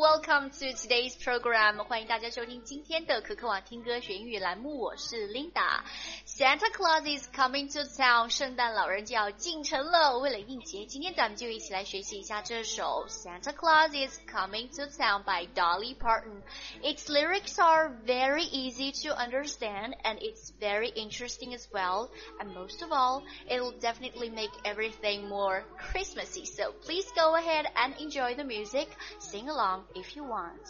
welcome to today's program. 欢迎大家收听今天的可可网听歌学英语栏目，我是 Linda。Santa Claus is coming to town. 圣诞老人就要进城了。为了应节，今天咱们就一起来学习一下这首 Santa Claus is coming to town by Dolly Parton. Its lyrics are very easy to understand and it's very interesting as well. And most of all, it will definitely make everything more Christmassy. So please go ahead and enjoy the music. Sing along if you want.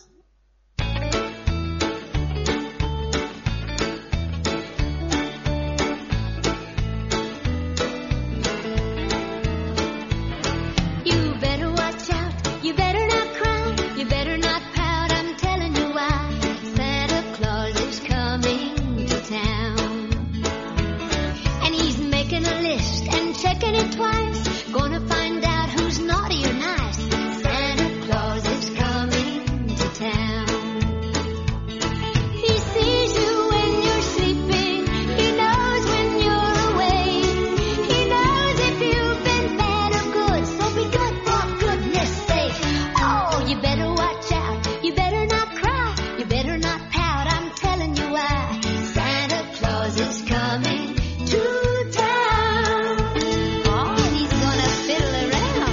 You better watch out, you better not cry, you better not pout, I'm telling you why. Santa Claus is coming to town. And he's making a list and checking it twice, gonna find out who's naughty or nice. Santa Claus is coming to town. He sees you when you're sleeping, he knows when you're awake, he knows if you've been bad or good, so be good for goodness sake. Oh, you better watch out, you better not cry, you better not pout, I'm telling you why. Santa Claus is coming to town. Oh, he's gonna fiddle around.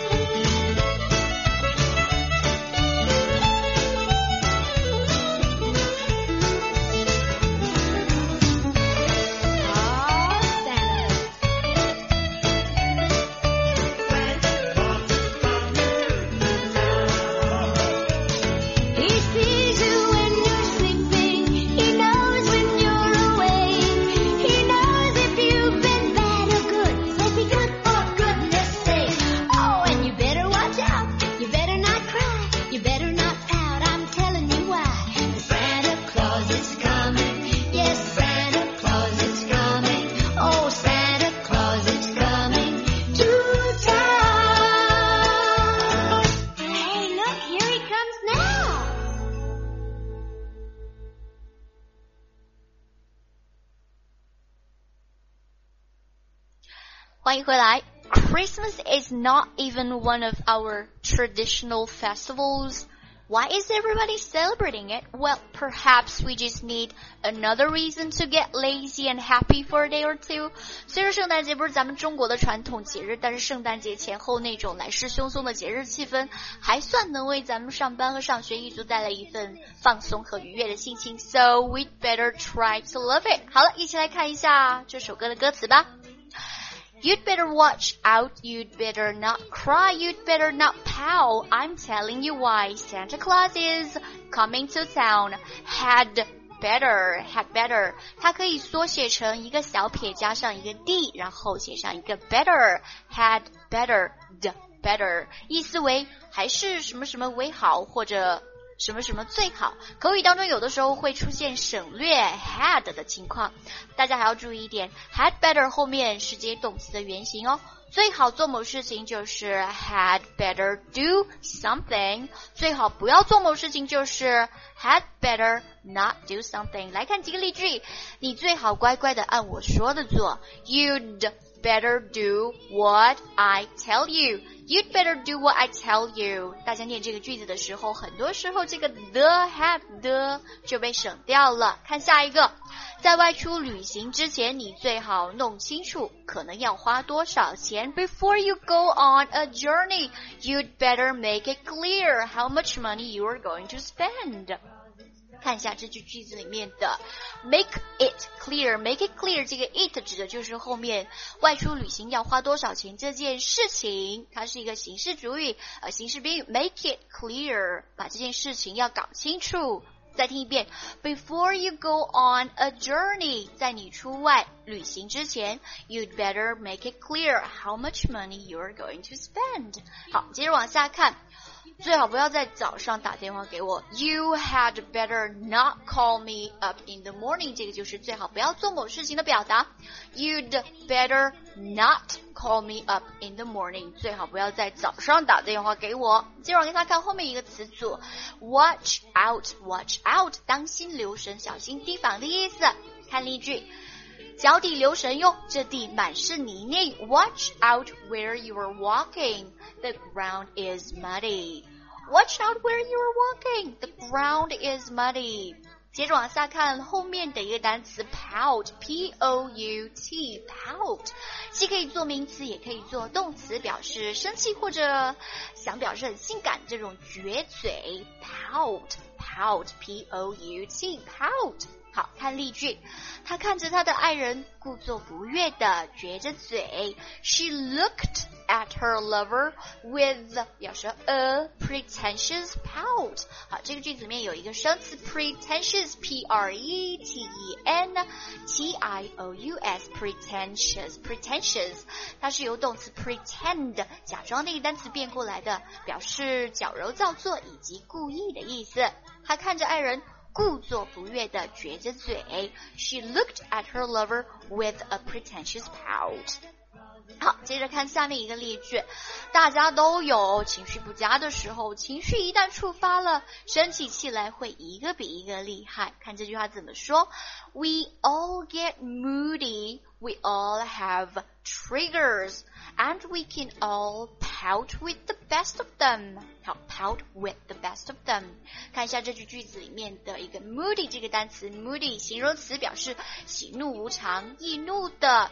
Oh, Santa. He sees you when you're sleeping, he knows when you're awake, he knows if you've been bad or good, so be good for goodness sake. Oh, and you better watch out, you better not cry, you better not pout, I'm telling you why. Santa Claus is coming, yes, Santa Claus is coming, oh, Santa Claus is coming to town. Hey, look, here he comes now. 欢迎回来。Christmas is not even one of our traditional festivals. Why is everybody celebrating it? Well, perhaps we just need another reason to get lazy and happy for a day or two. 虽然圣诞节不是咱们中国的传统节日，但是圣诞节前后那种来势汹汹的节日气氛，还算能为咱们上班和上学一族带来一份放松和愉悦的心情。So we'd better try to love it. 好了，一起来看一下这首歌的歌词吧。You'd better watch out, you'd better not cry, you'd better not pout. I'm telling you why. Santa Claus is coming to town. Had better. 它可以缩写成一个小撇加上一个 d， 然后写上一个 better. Had better, better. 意思为还是什么什么为好，或者什么什么最好。口语当中有的时候会出现省略 had 的情况，大家还要注意一点， had better 后面是接动词的原形哦。最好做某事情就是 had better do something， 最好不要做某事情就是 had better not do something。 来看几个例句，你最好乖乖的按我说的做， You'd better do what I tell you. You'd better do what I tell you. 大家念这个句子的时候，很多时候这个 the had the 就被省掉了。看下一个，在外出旅行之前，你最好弄清楚可能要花多少钱。Before you go on a journey, you'd better make it clear how much money you are going to spend. 看一下这句句子里面的 make it clear 这个 it 指的就是后面外出旅行要花多少钱这件事情，它是一个形式主语形式宾语 make it clear 把这件事情要搞清楚。再听一遍 Before you go on a journey 在你出外旅行之前 You'd better make it clear how much money you're going to spend。 好，接着往下看，最好不要在早上打电话给我 You had better not call me up in the morning 这个就是最好不要做某事情的表达 You'd better not call me up in the morning 最好不要在早上打电话给我。接着往下看后面一个词组 Watch out 当心留神小心提防的意思。看例句，脚底留神哟，这地满是泥泞。Watch out where you are walking. The ground is muddy. Watch out where you are walking. The ground is muddy. 接着往下看后面的一个单词 pout, P-O-U-T, pout 既可以做名词也可以做动词，表示生气或者想表示很性感这种撅嘴 pout, P-O-U-T, pout 好，看例句，他看着他的爱人故作不悦地撅着嘴 She looked at her lover with 表示 a pretentious pout 好，这个句子里面有一个生词 pretentious P-R-E-T-E-N-T-I-O-U-S pretentious 它是由动词 pretend 假装那个单词变过来的，表示矫揉造作以及故意的意思。他看着爱人故作不悦地撅着嘴 She looked at her lover with a pretentious pout 好，接着看下面一个例句，大家都有情绪不佳的时候，情绪一旦触发了，生起气来会一个比一个厉害。看这句话怎么说 We all get moody, we all have triggers, and we can all pout with the best of them 好 pout with the best of them 看一下这句句子里面的一个 moody 这个单词 moody 形容词表示喜怒无常易怒的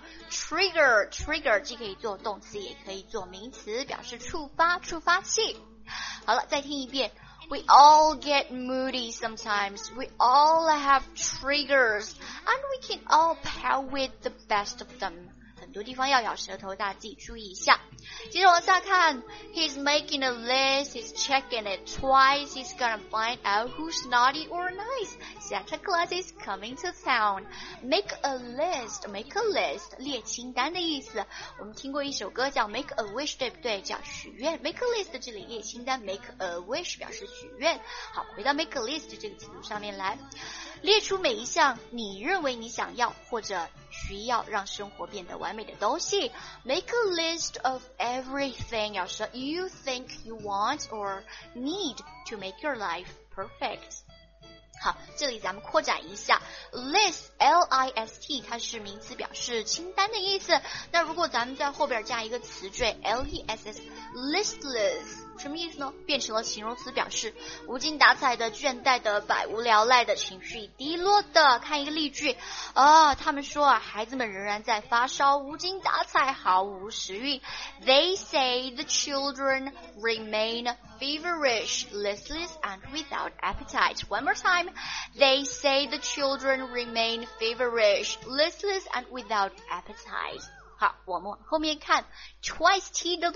trigger 既可以做动词也可以做名词表示触发器好了再听一遍We all get moody sometimes. We all have triggers. And we can all pout with the best of them. 很多地方要咬舌头，大家自己注意一下。接着往下看 He's making a list. He's checking it twice. He's gonna find out who's naughty or nice. Santa Claus is coming to town. Make a list. Make a list. 列清单的意思。我们听过一首歌叫 Make a wish 对不对？叫许愿。Make a list 这里列清单 Make a wish 表示许愿。好，回到 make a list 这个词组上面来。列出每一项你认为你想要或者需要让生活变得完美的东西 Make a list of everything 要说 you think you want or need to make your life perfect 好，这里咱们扩展一下 list L-I-S-T 它是名词表示清单的意思那如果咱们在后边加一个词缀 L-E-S-S listless 什么意思呢？变成了形容词表示无精打采的倦怠的百无聊赖的情绪低落的看一个例句他们说孩子们仍然在发烧无精打采毫无食欲 They say the children remain feverish, listless and without appetite One more time They say the children remain feverish, listless and without appetite好，我们往后面看 Twice,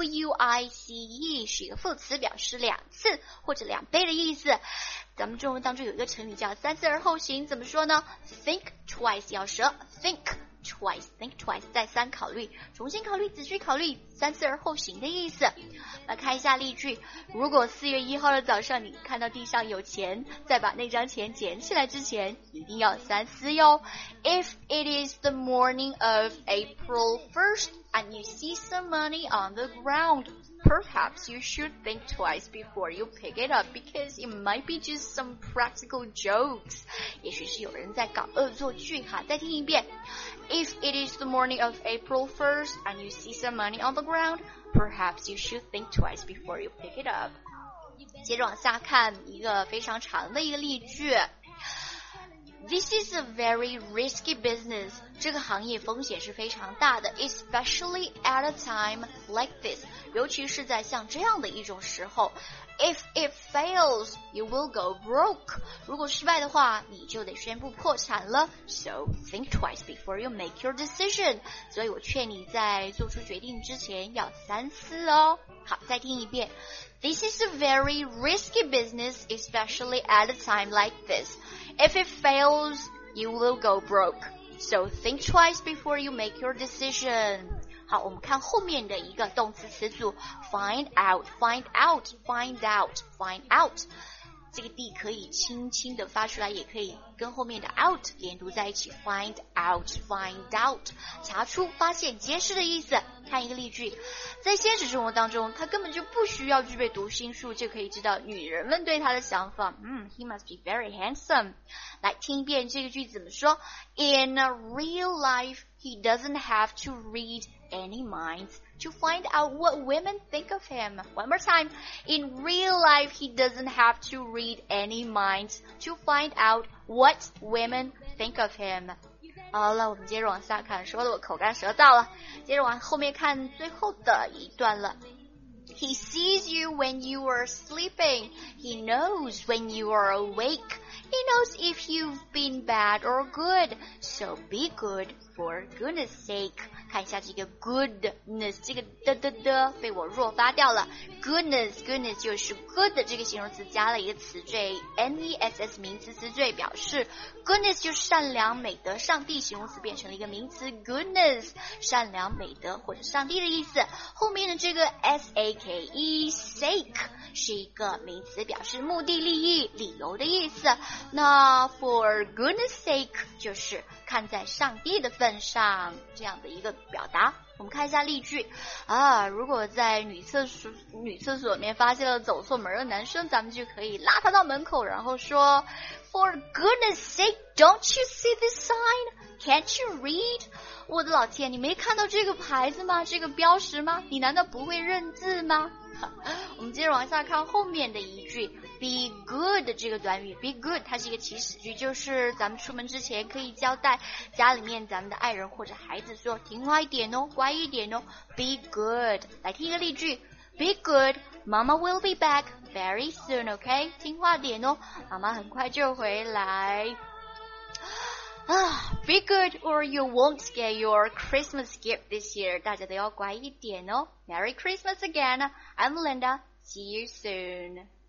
T-W-I-C-E 是一个副词表示两次或者两倍的意思咱们中文当中有一个成语叫三思而后行怎么说呢 Think twice 咬舌 Think twice 再三考虑重新考虑仔细考虑三思而后行的意思来看一下例句如果4月1号的早上你看到地上有钱在把那张钱捡起来之前一定要三思哟 If it is the morning of April 1st and you see some money on the ground Perhaps you should think twice before you pick it up because it might be just some practical jokes. 也许是有人在搞恶作剧哈。再听一遍。If it is the morning of April 1st and you see some money on the ground, perhaps you should think twice before you pick it up. 接着往下看一个非常长的一个例句。This is a very risky business. 这个行业风险是非常大的 especially at a time like this. 尤其是在像这样的一种时候 If it fails, you will go broke. 如果失败的话，你就得宣布破产了 So think twice before you make your decision. 所以我劝你在做出决定之前要三思哦。好，再听一遍。This is a very risky business, especially at a time like this. If it fails, you will go broke. So think twice before you make your decision. 好，我们看后面的一个动词词组 find out, find out, find out, find out. 这个 D 可以轻轻的发出来，也可以跟后面的 out 连读在一起 find out, find out. 查出、发现、揭示的意思。看一个例句，在现实生活当中，他根本就不需要具备读心术，就可以知道女人们对他的想法。He must be very handsome. 来听一遍这个句子怎么说 In real life, he doesn't have to read any minds to find out what women think of him. One more time. In real life, he doesn't have to read any minds to find out what women think of him. 好了，我们接着往下看，说的我口干舌燥了。接着往后面看最后的一段了。He sees you when you are sleeping. He knows when you are awake. He knows if you've been bad or good. So be good for goodness sake. 看一下这个 goodness 这个的被我弱发掉了。goodness 就是 good 这个形容词加了一个词缀 ness 名词词缀，表示 goodness 就是善良美德上帝，形容词变成了一个名词 goodness 善良美德或者上帝的意思。后面的这个 sake sake 是一个名词，表示目的利益理由的意思。那 for goodness sake 就是看在上帝的份上这样的一个表达。我们看一下例句啊，如果在女厕所里面发现了走错门的男生，咱们就可以拉他到门口，然后说 For goodness sake, don't you see this sign? Can't you read? 我的老天，你没看到这个牌子吗？这个标识吗？你难道不会认字吗？我们接着往下看后面的一句 be good 这个短语 be good 它是一个祈使句，就是咱们出门之前可以交代家里面咱们的爱人或者孩子说听话一点哦，乖一点哦， be good。 来听一个例句 be good, Mama will be back very soon, okay? 听话点哦，妈妈很快就回来。Be good or you won't get your Christmas gift this year. 大家都要乖一点哦。Merry Christmas again. I'm Linda. See you soon.